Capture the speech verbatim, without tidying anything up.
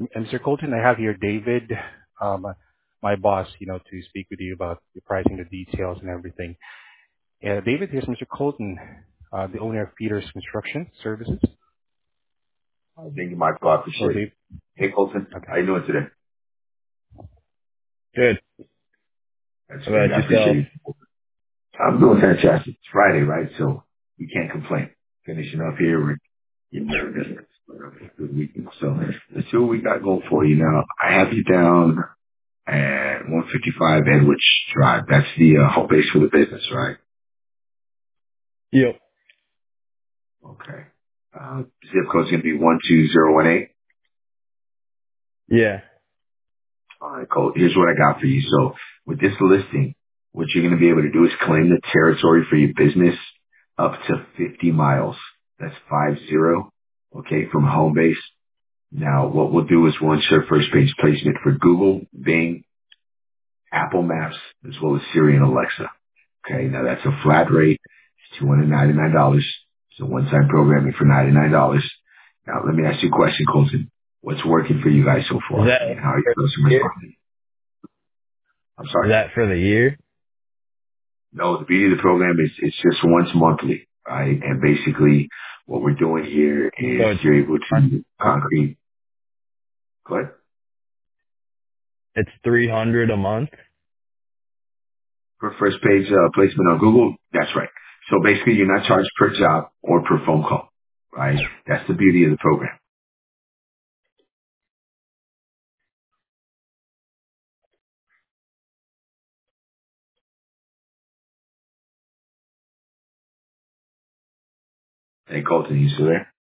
mister Colton, I have here David, um, my boss, you know, to speak with you about the pricing, the details, and everything. Uh, David, here's mister Colton, uh, the owner of Peters Construction Services. Thank you, Michael. I Hello, appreciate it. Dave. Hey, Colton. Okay. How you doing today? Good. That's How great. about I appreciate yourself? you. I'm doing fantastic. It's Friday, right? So you can't complain. Finishing up here. We're getting nervous. Good weekend. So let's see what we got going for you now. I have you down at one fifty-five Edwidge Drive. That's the uh, home base for the business, right? Yep. Okay. Uh, zip code's going to be one two zero one eight. Yeah. All right, Colt. Here's what I got for you. So with this listing, what you're going to be able to do is claim the territory for your business up to fifty miles. That's five zero. Okay, from home base. Now, what we'll do is we'll insert first page placement for Google, Bing, Apple Maps, as well as Siri and Alexa. Okay, now that's a flat rate. It's two hundred ninety-nine dollars. It's a one-time programming for ninety-nine dollars. Now, let me ask you a question, Colton. What's working for you guys so Is far? that I mean, how are for your the customers year? finding? I'm Is sorry. that for the year? No, the beauty of the program is it's just once monthly, right? And basically what we're doing here So is it's you're able to concrete, go ahead, it's three hundred a month. for first page uh, placement on Google. That's right. So basically you're not charged per job or per phone call, right? That's the beauty of the program. Hey, Colton, you still there?